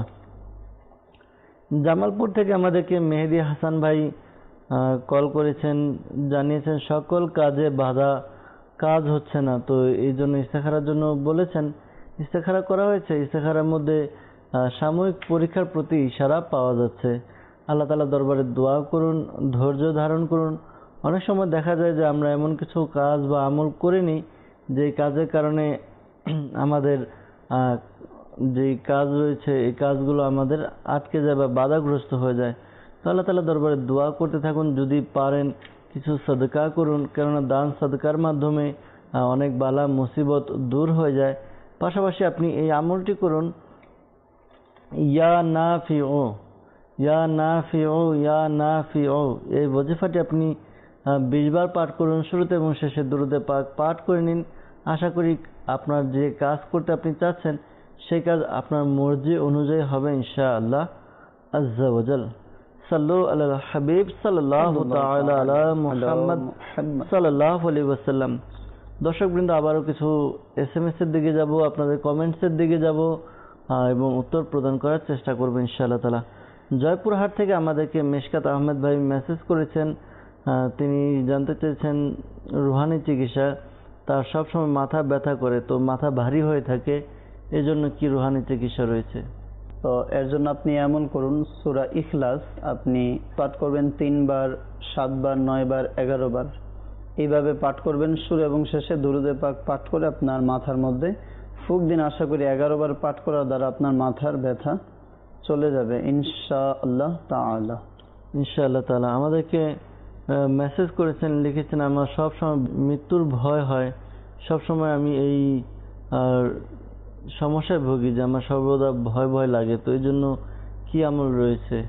জামালপুর থেকে আমাদেরকে মেহেদি হাসান ভাই কল করেছেন, জানিয়েছেন সকল কাজে বাধা, কাজ হচ্ছে না, তো এই জন্য ইস্তেখারার জন্য বলেছেন। ইস্তেখারা করা হয়েছে। ইস্তেখারার মধ্যে সাময়িক পরীক্ষার প্রতি ইশারা পাওয়া যাচ্ছে। আল্লাহ তাআলা দরবারে দোয়া করুন, ধৈর্য ধারণ করুন। অনেক সময় দেখা যায় যে আমরা এমন কিছু কাজ বা আমল করিনি যে কাজের কারণে আমাদের যে কাজ রয়েছে এই কাজগুলো আমাদের আটকে যায় বা বাধাগ্রস্ত হয়ে যায়। তো আল্লাহ তাআলা দরবারে দোয়া করতে থাকুন। যদি পারেন কিছু সদকা করুন, কেননা দান সদকার মাধ্যমে অনেক বালা মুসিবত দূর হয়ে যায়। পাশাপাশি আপনি এই আমলটি করুন, ইয়া নাফিউ, ইয়া নাফিউ, ইয়া নাফিউ এই ওয়াজিফাটি আপনি 20 বার পাঠ করুন। শুরুতে এবং শেষে দুরুদে পাক পাঠ করে নিন। আশা করি আপনার যে কাজ করতে আপনি চাচ্ছেন সেই কাজ আপনার মর্জি অনুযায়ী হবে ইনশাআল্লাহ আজ্জা ওয়াজাল। সাল্লু আলাল হাবিব সাল্লাল্লাহু তাআলা আলা মুহাম্মদ সাল্লাল্লাহু আলাইহি ওয়াসাল্লাম। দর্শকবৃন্দ, আবারও কিছু SMS এর দিকে যাব, আপনাদের কমেন্টসের দিকে যাব এবং উত্তর প্রদান করার চেষ্টা করব ইনশাআল্লাহ তাআলা। জয়পুরহাট থেকে আমাদেরকে মেশকাত আহমেদ ভাই মেসেজ করেছেন। তিনি জানতে চেয়েছেন রুহানি চিকিৎসা, তার সবসময় মাথা ব্যথা করে, তো মাথা ভারী হয়ে থাকে, এজন্য কি রুহানি চিকিৎসা রয়েছে? তো এর জন্য আপনি এমন করুন, সূরা ইখলাস আপনি পাঠ করবেন 3 বার, 7 বার, 9 বার, 11 বার এইভাবে পাঠ করবেন। শুরু এবং শেষে দুরুদে পাক পাঠ করে আপনার মাথার মধ্যে ফুঁক দিন। আশা করি 11 বার পাঠ করার দ্বারা আপনার মাথার ব্যথা চলে যাবে ইনশাআল্লাহ তাআলা। ইনশাআল্লাহ তাআলা। আমাদেরকে মেসেজ করেছেন, লিখেছেন আমার সব সময় মৃত্যুর ভয় হয়, সব সময় আমি এই সমস্যায় ভুগি যে আমার সর্বদা ভয় ভয় লাগে, তো এই জন্য কি আমল রয়েছে?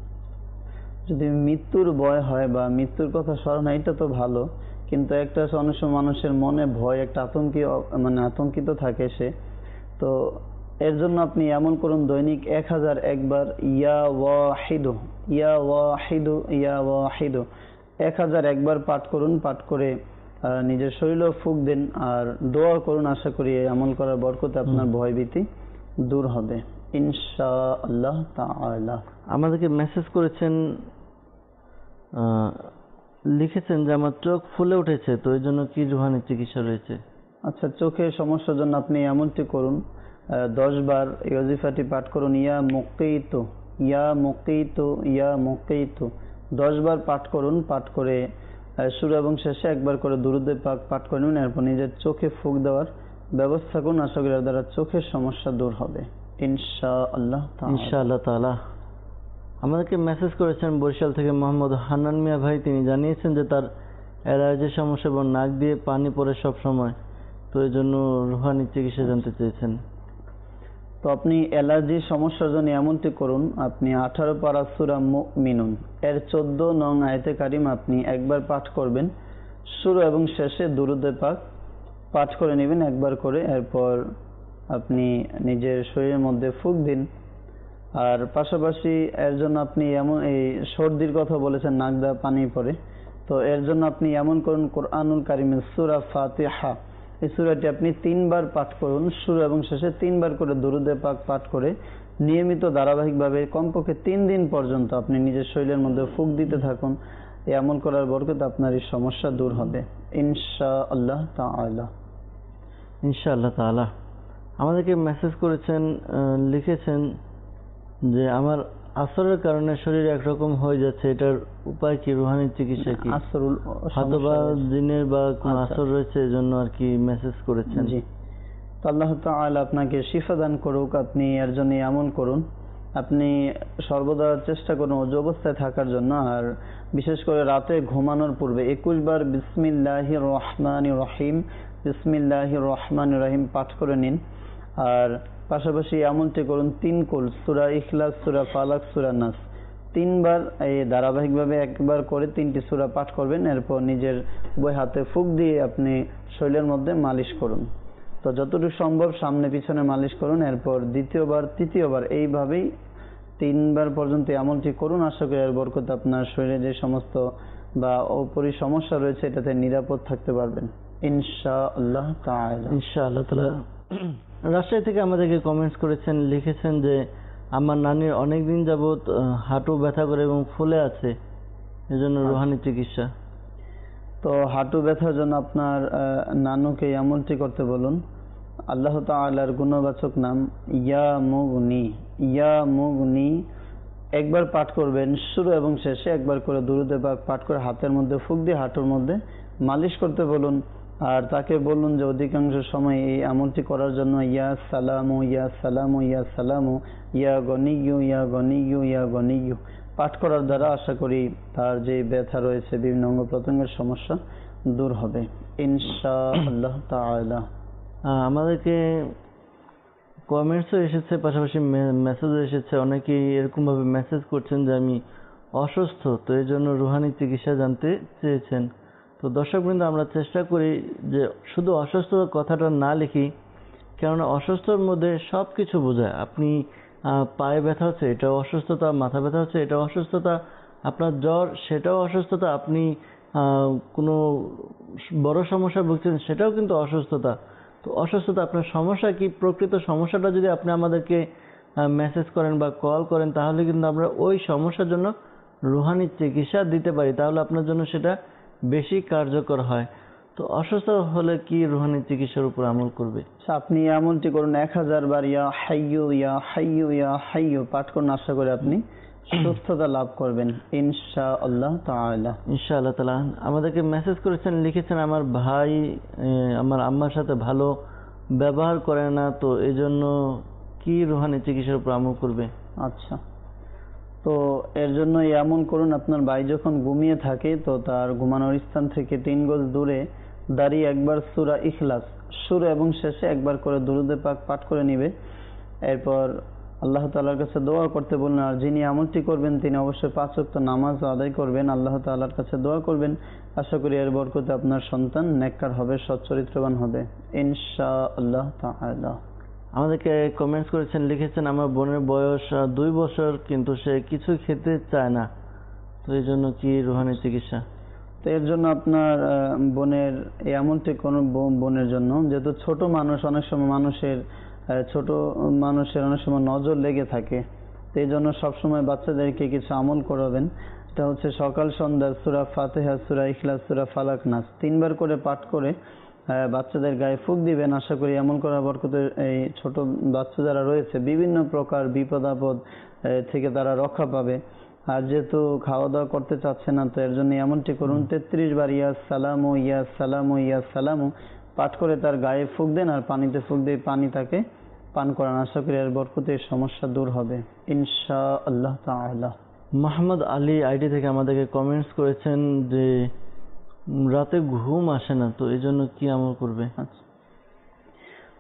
যদি মৃত্যুর ভয় হয় বা মৃত্যুর কথা স্মরণ হয় এটা তো ভালো, কিন্তু একটা অনেক সময় মানুষের মনে ভয়, একটা আতঙ্কিত থাকে সে। তো এর জন্য আপনি এমন করুন, দৈনিক 1001 বার ইয়া ওয়াহিদু, ইয়া ওয়াহিদু, ইয়া ওয়াহিদু 1001 বার পাঠ করুন। পাঠ করে নিজের শরীরেও ফুঁক দিন আর দোয়া করুন। আশা করি এই আমল করার বরকতে আপনার ভয়ভীতি দূর হবে ইনশাআল্লাহ তাআলা। আমাদেরকে মেসেজ করেছেন, লিখেছেন যে আমার চোখ ফুলে উঠেছে, তো এই জন্য কি রুহানি চিকিৎসা রয়েছে? আচ্ছা, চোখের সমস্যার জন্য আপনি এমনটি করুন, 10 বার এই ওয়াজিফাটি পাঠ করুন, ইয়া মুকিতু, ইয়া মুকিতু, ইয়া মুকিতু 10 বার পাঠ করুন। পাঠ করে শুরু এবং শেষে একবার করে দুরুদে পাক পাঠ করে নিন। এরপর নিজের চোখে ফুঁক দেওয়ার ব্যবস্থা করুন। আশা করি এর দ্বারা চোখের সমস্যা দূর হবে ইনশাআল্লাহ ইনশাআল্লাহ তাআলা। আমাদেরকে মেসেজ করেছেন বরিশাল থেকে মোহাম্মদ হান্নান মিয়া ভাই, তিনি জানিয়েছেন যে তার অ্যালার্জির সমস্যা এবং নাক দিয়ে পানি পড়ে সব সময়, তো এই জন্য রুহানি চিকিৎসা জানতে চেয়েছেন। তো আপনি অ্যালার্জির সমস্যার জন্য এমনটি করুন, আপনি 18 পারা সূরা মুমিনুন এর 14 নং আয়াতে কারিম আপনি একবার পাঠ করবেন, শুরু এবং শেষে দুরূদে পাক পাঠ করে নেবেন একবার করে। এরপর আপনি নিজের শরীরের মধ্যে ফুঁক দিন। আর পাশাপাশি এর জন্য আপনি এমন, এই সর্দির কথা বলেছেন, নাক দিয়ে পানি পড়ে, তো এর জন্য আপনি এমন করুন, কোরআনুল কারিমের সূরা ফাতিহা এই সূরাটি আপনি 3 বার পাঠ করুন, শুরু এবং শেষে 3 বার করে দুরূদে পাক পাঠ করে নিয়মিত ধারাবাহিকভাবে কমপক্ষে 3 দিন পর্যন্ত আপনি নিজের শরীরের মধ্যে ফুঁক দিতে থাকুন। এই আমল করার বরকতে আপনার এই সমস্যা দূর হবে ইনশাআল্লাহ তাআলা। ইনশাআল্লাহ তাআলা। আমাদেরকে মেসেজ করেছেন, লিখেছেন যে আমার আসরের কারণে শরীর একরকম হয়ে যাচ্ছে, এটার উপায় কি? রুহানি চিকিৎসা কি? আসরুল হয়তো বা দিনের বা কোনো আসর রয়েছে, এজন্য আর কি মেসেজ করেছেন। জি, তো আল্লাহ তাআলা আপনাকে শিফা দান করুক। আপনি এর জন্য এমন করুন, আপনি সর্বদা চেষ্টা করুন ওযু অবস্থায় থাকার জন্য, আর বিশেষ করে রাতে ঘুমানোর পূর্বে 21 বার বিসমিল্লাহির রহমানির রহিম বিসমিল্লাহির রহমানির রহিম পাঠ করে নিন। আর পাশাপাশি এমনটি করুন, 3 কুল সূরা ইখলাস, সূরা ফালাক, সূরা নাস 3 বার এই ধারাবাহিকভাবে একবার করে 3টি সূরা পাঠ করবেন। এরপর নিজের উভয় হাতে ফুঁক দিয়ে আপনি শরীরের মধ্যে মালিশ করুন। তো যতটুকু সম্ভব সামনে পিছনে মালিশ করুন। এরপর দ্বিতীয়বার, তৃতীয়বার এইভাবেই 3 বার পর্যন্ত এমনটি করুন। আশা করি এর বরকতে আপনার শরীরে যে সমস্ত বা অপরি সমস্যা রয়েছে এটাতে নিরাপদ থাকতে পারবেন ইনশাআল্লাহ তাআলা। ইনশাআল্লাহ তাআলা। রাজশাহী থেকে আমাদেরকে কমেন্টস করেছেন, লিখেছেন যে আমার নানির অনেকদিন যাবত হাঁটু ব্যথা করে এবং ফুলে আছে, এজন্য রুহানি চিকিৎসা। তো হাঁটু ব্যথার জন্য আপনার নানুকে এমনটি করতে বলুন, আল্লাহ তাআলার গুণবাচক নাম ইয়া মুগনি, ইয়া মুগনি একবার পাঠ করবেন, শুরু এবং শেষে একবার করে দুরূদে পাক পাঠ করে হাতের মধ্যে ফুঁক দিয়ে হাঁটুর মধ্যে মালিশ করতে বলুন। আর তাকে বলুন যে অধিকাংশ সময় এই আমলটি করার জন্য ইয়া সালামু ইয়া সালামু ইয়া সালামু ইয়া গনিয়ু ইয়া গনিয়ু ইয়া গনিয়ু পাঠ করার দ্বারা আশা করি তার যে ব্যথা রয়েছে, বিভিন্ন অঙ্গ প্রত্যঙ্গের সমস্যা দূর হবে ইনশাআল্লাহ তাআলা। আমাদেরকে কমেন্টসও এসেছে, পাশাপাশি মেসেজও এসেছে। অনেকেই এরকম ভাবে মেসেজ করছেন যে আমি অসুস্থ, তো এই জন্য রুহানি চিকিৎসা জানতে চেয়েছেন। তো দর্শকবৃন্দ, আমরা চেষ্টা করি যে শুধু অসুস্থ কথাটা না লিখি, কেননা অসুস্থর মধ্যে সব কিছু বোঝায়। আপনি পায়ে ব্যথা হচ্ছে, এটাও অসুস্থতা, মাথা ব্যথা হচ্ছে, এটাও অসুস্থতা, আপনার জ্বর, সেটাও অসুস্থতা, আপনি কোনো বড় সমস্যা ভুগছেন, সেটাও কিন্তু অসুস্থতা। তো অসুস্থতা, আপনার সমস্যা কি, প্রকৃত সমস্যাটা যদি আপনি আমাদেরকে মেসেজ করেন বা কল করেন, তাহলে কিন্তু আমরা ওই সমস্যার জন্য রুহানি চিকিৎসা দিতে পারি, তাহলে আপনার জন্য সেটা বেশি কার্যকর হয়। তো অসুস্থ হলে কি রুহানি চিকিৎসার উপর আমল করবে? আপনি এমনটি করুন, 1000 বার ইয়া হাইয়ু ইয়া হাইয়ু ইয়া হাইয়ু পাঠ করুন। আশা করি আপনি সুস্থতা লাভ করবেন ইনশাআল্লাহ তাআলা। ইনশাআল্লাহ তাআলা। আমাদেরকে মেসেজ করেছেন, লিখেছেন আমার ভাই আমার আম্মার সাথে ভালো ব্যবহার করে না, তো এই জন্য কি রুহানি চিকিৎসার উপর আমল করবে? আচ্ছা, তো এর জন্য এমন করুন, আপনার ভাই যখন ঘুমিয়ে থাকে তো তার ঘুমানোর স্থান থেকে 3 গজ দূরে দাঁড়িয়ে একবার সূরা ইখলাস শুরু এবং শেষে একবার করে দুরূদে পাক পাঠ করে নিবে। এরপর আল্লাহ তাআলার কাছে দোয়া করতে বলুন। আর যিনি আমলটি করবেন তিনি অবশ্যই 5 ওয়াক্ত নামাজ আদায় করবেন, আল্লাহ তাআলার কাছে দোয়া করবেন। আশা করি এর বরকতে আপনার সন্তান নেককার হবে, সৎ চরিত্রবান হবে ইনশাআল্লাহ তাআলা। আমাদেরকে কমেন্টস করেছেন, লিখেছেন আমার বোনের বয়স 2 বছর, কিন্তু সে কিছু খেতে চায় না, তো এই জন্য কি রুহানি চিকিৎসা? তো এর জন্য আপনার বোনের এমনটি কোনো বোনের জন্য, যেহেতু ছোট মানুষ, অনেক সময় মানুষের অনেক সময় নজর লেগে থাকে, তো এই জন্য সবসময় বাচ্চাদেরকে কিছু আমল করাবেন। এটা হচ্ছে সকাল সন্ধ্যা সূরা ফাতিহা, সূরা ইখলাস, সূরা ফালাক, নাস 3 বার করে পাঠ করে বাচ্চাদের গায়ে ফুঁক দিবেন। আশা করি এমন করার বরকতে এই ছোট বাচ্চা যারা রয়েছে বিভিন্ন প্রকার বিপদ আপদ থেকে তারা রক্ষা পাবে। আর যেহেতু খাওয়া দাওয়া করতে চাচ্ছে না, তো এর জন্য এমনটি করুন, 33 বার ইয়া সালামু ইয়া সালামু ইয়া সালামু পাঠ করে তার গায়ে ফুঁক দেন, আর পানিতে ফুঁক দিয়ে পানি তাকে পান করান। আশা করি এর বরকতে সমস্যা দূর হবে ইনশাআল্লাহ তাআলা। মোহাম্মদ আলী আইডি থেকে আমাদেরকে কমেন্টস করেছেন যে রাতে ঘুম আসে না, তো এই জন্য কি আমল করবে? আচ্ছা,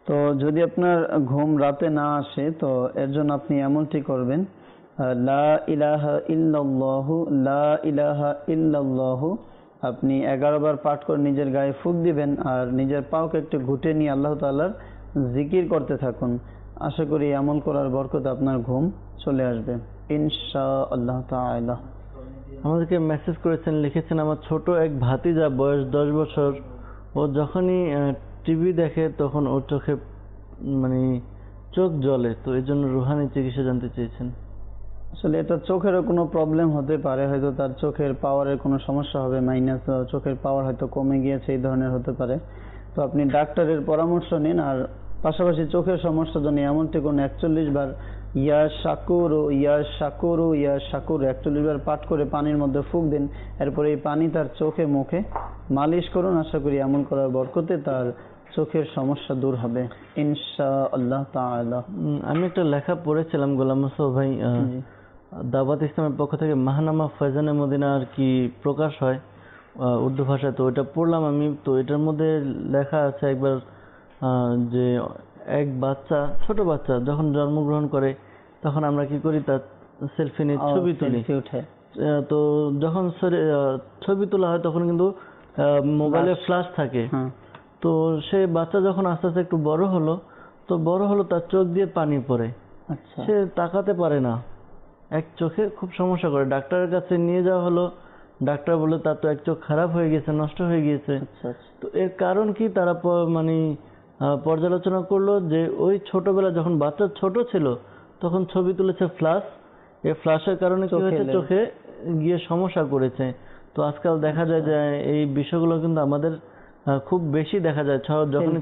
তো যদি আপনার ঘুম রাতে না আসে তো এর জন্য আপনি এমনটি করবেন, লা ইলাহা ইল্লাল্লাহু লা ইলাহা ইল্লাল্লাহু আপনি 11 বার পাঠ করে নিজের গায়ে ফুঁক দিবেন আর নিজের পাওকে একটু ঘুটে নিয়ে আল্লাহ তাআলার জিকির করতে থাকুন। আশা করি আমল করার বরকতে আপনার ঘুম চলে আসবে ইনশাআল্লাহ তাআলা। আমাদেরকে মেসেজ করেছেন, লিখেছেন, আমার ছোট এক ভাতিজা বয়স 10 বছর, ও যখনই টিভি দেখে তখন ওর চোখে মানে চোখ জ্বলে, তো এই জন্য রুহানি চিকিৎসা জানতে চেয়েছেন। আসলে এটা চোখেরও কোনো প্রবলেম হতে পারে, হয়তো তার চোখের পাওয়ারের কোনো সমস্যা হবে, মাইনাস চোখের পাওয়ার হয়তো কমে গিয়েছে, এই ধরনের হতে পারে। তো আপনি ডাক্তারের পরামর্শ নিন। আর পাশাপাশি চোখের সমস্যার জন্য এমনটি কোন 41 বার ইয়া শাকুরু ইয়া শাকুরু ইয়া শাকুরু 41 বার পাঠ করে পানির মধ্যে ফুঁক দিন, এরপরে এই পানি তার চোখে মুখে মালিশ করুন। আশা করি আমল করার বরকতে তার চোখের সমস্যা দূর হবে ইনশাআল্লাহ তাআলা। আমি একটা লেখা পড়েছিলাম গোলাম মোস্তফা ভাই, দাওয়াত ইসলামের পক্ষ থেকে মাহনামা ফয়জানে মদিনা আর কি প্রকাশ হয় উর্দু ভাষায়, তো এটা পড়লাম আমি। তো এটার মধ্যে লেখা আছে একবার যে এক বাচ্চা, ছোট বাচ্চা যখন জন্মগ্রহণ করে তখন আমরা কি করি, তার সেলফি নিয়ে ছবি তুলি। তো যখন ছবি তোলা হয় তখন কিন্তু মোবাইলে ফ্ল্যাশ থাকে। তো সে বাচ্চা যখন আস্তে আস্তে একটু বড় হলো, তো বড় হলো তার চোখ দিয়ে পানি পড়ে, সে তাকাতে পারে না, এক চোখে খুব সমস্যা করে। ডাক্তারের কাছে নিয়ে যাওয়া হলো, ডাক্তার বলে তার তো এক চোখ খারাপ হয়ে গেছে, নষ্ট হয়ে গিয়েছে। তো এর কারণ কি তারা মানে পর্যালোচনা করলো যে ওই ছোটবেলা যখন বাচ্চা ছোট ছিল তখন ছবি তুলেছে ফ্ল্যাশ, এই ফ্ল্যাশের কারণে কি হয়েছে, চোখে গিয়ে সমস্যা করেছে। তো আজকাল দেখা যায় যে এই বিষয়গুলো কিন্তু আমাদের খুব বেশি দেখা যায়। যখন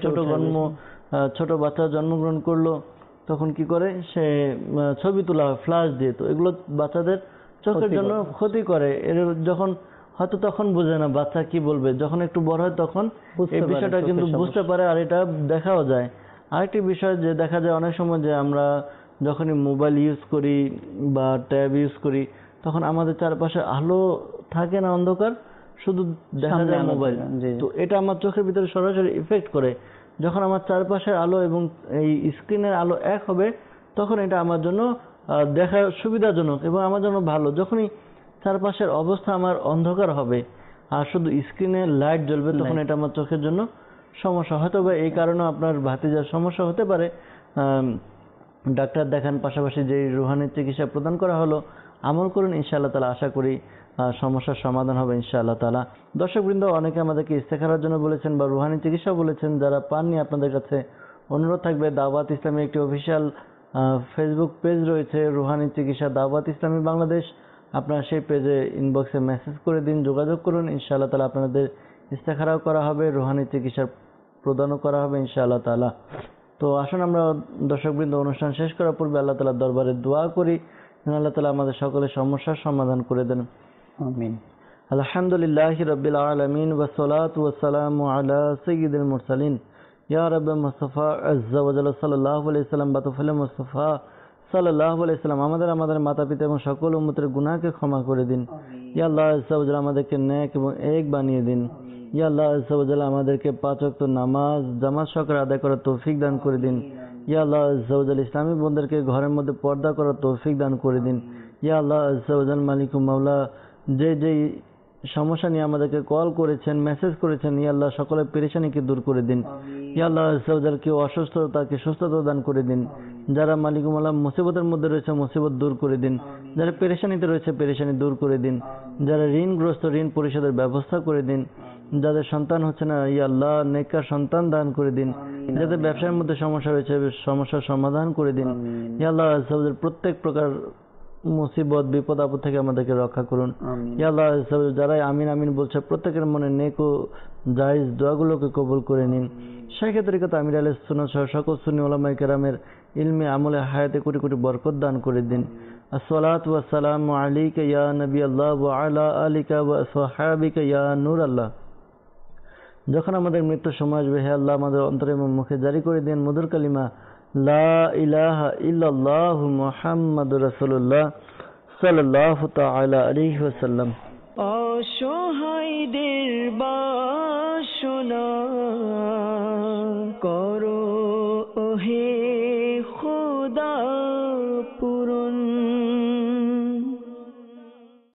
ছোট বাচ্চা জন্মগ্রহণ করলো তখন কি করে, সে ছবি তোলা হয় ফ্ল্যাশ দিয়ে। তো এগুলো বাচ্চাদের চোখের জন্য ক্ষতি করে। এর যখন হয়তো তখন বোঝে না বাচ্চা কি বলবে, যখন একটু বড় হয় তখন এই বিষয়টা কিন্তু বুঝতে পারে, আর এটা দেখাও যায়। আরেকটি বিষয় যে দেখা যায় অনেক সময় যে আমরা যখনই মোবাইল ইউজ করি বা ট্যাব ইউজ করি তখন আমাদের চারপাশে আলো থাকে না, অন্ধকার, শুধু দেখা যায় মোবাইল। তো এটা আমার চোখের ভিতরে সরাসরি ইফেক্ট করে। যখন আমার চারপাশের আলো এবং এই স্ক্রিনের আলো এক হবে তখন এটা আমার জন্য দেখা সুবিধাজনক এবং আমার জন্য ভালো। যখনই চারপাশের অবস্থা আমার অন্ধকার হবে আর শুধু স্ক্রিনে লাইট জ্বলবে তখন এটা আমার চোখের জন্য সমস্যা। হয়তো বা এই কারণে আপনার ভাতিজার সমস্যা হতে পারে। ডাক্তার দেখান, পাশাপাশি যে রুহানি চিকিৎসা প্রদান করা হলো আমল করুন, ইনশাআল্লাহ তাআলা আশা করি সমস্যার সমাধান হবে ইনশাআল্লাহ তাআলা। দর্শকবৃন্দ অনেকে আমাদেরকে ইস্তেখারার জন্য বলেছেন বা রুহানি চিকিৎসা বলেছেন, যারা পাননি আপনাদের কাছে অনুরোধ থাকবে, দাওয়াত ইসলামী একটি অফিসিয়াল ফেসবুক পেজ রয়েছে, রুহানি চিকিৎসা দাওয়াত ইসলামী বাংলাদেশ। আপনারা সেই পেজে ইনবক্সে মেসেজ করে দিন, যোগাযোগ করুন, ইনশাআল্লাহ তাআলা আপনাদের ইস্তেখারাও করা হবে, রুহানি চিকিৎসার প্রদানও করা হবে ইনশাআল্লাহ তাআলা। তো আসুন আমরা দর্শকবৃন্দ অনুষ্ঠান শেষ করার পূর্বে আল্লাহ তাআলার দরবারে দোয়া করি, আল্লাহ তাআলা আমাদের সকলের সমস্যার সমাধান করে দেন। আমিন। আলহামদুলিল্লাহি রাব্বিল আলামিন ওয়া সালাতু ওয়া সালামু আলা সাইয়্যিদিল মুরসালিন ইয়া রাব্বি মুস্তাফা আযজা ওয়া জাল্লা সাল্লাল্লাহু আলাইহি সাল্লাম বাতুফিল মুস্তাফা সাল্লাল্লাহু আলাইহি সাল্লাম আমাদের মাতা-পিতা এবং সকল উম্মতের গুনাহকে ক্ষমা করে দিন। ইয়া আল্লাহ আযজা ওয়া জাল্লা আমাদেরকে নেক এবং এক বানিয়ে দিন। ইয়া আল্লাহ আযজা ওয়া জাল্লা আমাদেরকে 5 ওয়াক্ত নামাজ জামাত সহকারে আদায় করার তৌফিক দান করে দিন। ইয়া আল্লাহ আযজা ওয়া জাল্লা ইসলামী বোনদেরকে ঘরের মধ্যে পর্দা করার তৌফিক দান করে দিন। ইয়া আল্লাহ আযজা ওয়া জাল্লা মালিক মাওলা যে সমস্যা নিয়ে আমাদেরকে কল করেছেন, মেসেজ করেছেন, ইয়া আল্লাহ সকলের পেরেশানিকে দূর করে দিন। ইয়া আল্লাহ আযজা ওয়া জাল্লা কেউ অসুস্থ তাকে সুস্থতা দান করে দিন। যারা মালিক মাওলা মুসিবতের মধ্যে রয়েছে মুসিবত দূর করে দিন। যারা পেরেশানিতে রয়েছে পেরেশানি দূর করে দিন। যারা ঋণগ্রস্ত ঋণ পরিশোধের ব্যবস্থা করে দিন। যাদের সন্তান হচ্ছে না ইয়া আল্লাহ নেককার সন্তান দান করে দিন। যাদের ব্যবসার মধ্যে সমস্যা রয়েছে সমস্যার সমাধান করে দিন। ইয়া আল্লাহ আযজা ওয়া জাল্লা প্রত্যেক প্রকার মুসিবত বিপদ আপদ থেকে আমাদেরকে রক্ষা করুন। ইয়া আল্লাহ যারাই আমিন আমিন বলছে প্রত্যেকের মনে নেক ও জায়েজ দোয়াগুলোকে কবুল করে নিন। শাইখে তরিকত আমির আহলে সুন্নাত সহ সকল সুন্নি উলামায়ে কেরামের ইলমে আমলে হায়াতে কোটি কোটি বরকত দান করে দিন। আসসালাতু ওয়াসসালামু আলাইকা ইয়া নবী আল্লাহ ওয়া আলা আলিকা ওয়া আসহাবিকা ইয়া নূর আল্লাহ। যখন আমাদের মৃত্যুর সময় আসবে হে আল্লাহ আমাদের অন্তরে এবং মুখে জারি করে দিন মধুর কালিমা লা ইলাহা ইল্লাল্লাহু মুহাম্মাদুর রাসূলুল্লাহ সাল্লাল্লাহু তাআলা আলাইহি ওয়াসাল্লাম। অসহায়দের বাসনা করো হে